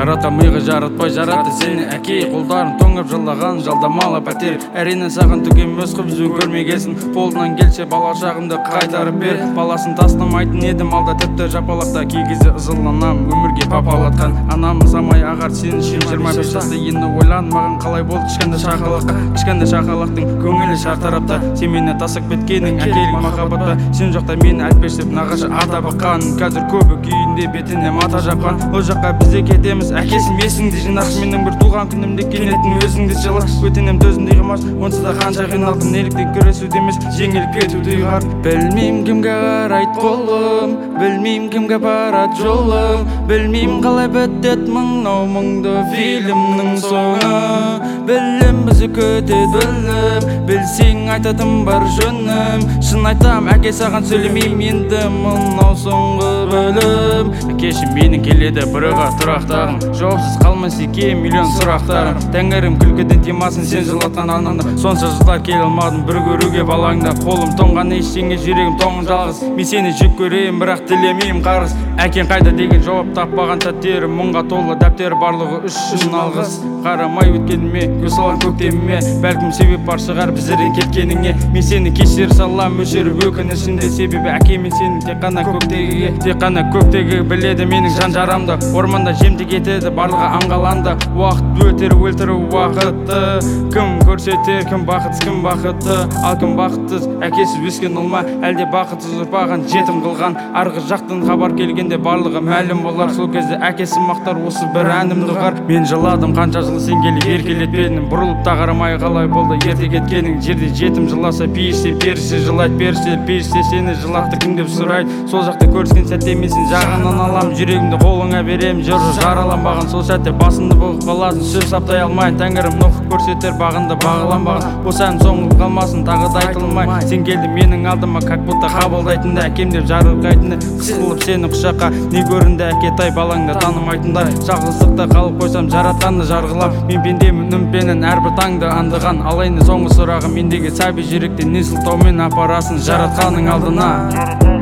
жарата миға жаратпай жаратты сені әке. Қолдарын тоңып жылаған жалдамалы пәтер. Әрине саған түк емес қып жүзін көрмегесін. Қолынан келсе бала шағымды қайтарып бер. Баласын тастамайтын едім алда тіпті жапалақта. Кей кезде ызыланам өмірге папалатқан. Анамыз самай ағар сені 25 жаста енді ойлан маған қалай болды кішкентай шақалаққа. Кішкентай шақалақтың көңілі шартарапта. Сен мені тасып кеткенің әкелік махаббатта. Сен жоқта мені әлпештеп нағашы ата баққан. Қазір көбі күйінде бетіне мата жапқан. Ол жаққа бізде кетеміз әкесім есіңді жинақ. Менің бір туған күнімде келетін өзіңді жылы. Өтінем төзімдей қымаш онсыз да қанша қиналдым. Неліктен күресуде емес жеңіліп кетуде ғар. Білмейм кімге қарайды қолым, білмейм кімге барады жолым. Білмейм қалай бітет мынау мұңды фильмнің соңы. Білім бізді көтеді білім, білсең айтатым бар жөнім. Шын айтам әке саған сөйлемейм енді мынау соңғы бөлім. Әкешім менің келеді біріға тұрақтағым, жауапсыз қалмас еке миллион сұрақтарым. Тәңірім күлкіден демасын сен жылатқан анаңда. Сонша жылдар келе алмадым бір көруге балаңда. Қолым тоңған ештеңе жүрегім тоңын жалғыз. Мен сені жек көрейін бірақ тілемеймін қарыз. Әкең қайда деген жауап таппаған сәттері, мұңға толы дәптері барлығы үшін алғыс. Қарамай өткеніме көз салған көктеміме, бәлкім себеп бар шығар біздерден кеткеніңе. Мен сені кешір салам өшіріп өкінішінде, себебі әке мен сені тек қана көктегі біледі менің жан жарамды. Орманда жемтік етеді барлығы аңғаланды. Уақыт өтер өлтіру уақытты. Кім көрсетер кім бақытсыз кім бақытты, ал кім бақытсыз әкесіз өскен ұл ма, әлде бақытсыз ұрпағын жетім қылған. Арғы жақтан хабар келгенде барлығы мәлім болар. Сол кезде әкесі мақтар осы бір әнімді ұғар. Мен жыладым қанша жыл сен келіп еркелетпедің, бұрылып та қарамай қалай болды ерте кеткенің. Жерде жетім жыласа періште періште жылайды, періште сені жылатты кім деп сұрайды. Сол жақта көріскен сәтте мен сен жағынан алам, жүрегімді қолыңа берем, жүрі жараланбаған. Сол сәтте басымды бұғып қаласың, сөз саптай алмайын. Тәңірім нұқып көрсетер бағынды бағаланбаған. Осы ән соңғы қалмасын тағы да айтылмай. Сен келді менің алдыма как будто қабылдайтынды, әкем деп жарылқайтынды. Қысылып сені құшаққа не көрінді әкетай балаңды танымайтындай. Жалғыздықта қалып қойсам жаратқанды жарғылап. Мен пендемін үмітпенен әрбір таңды аңдыған. Ал енді соңғы сұрағым мендегі сәби жүректе не сылтаумен апарасын жаратқанның алдына.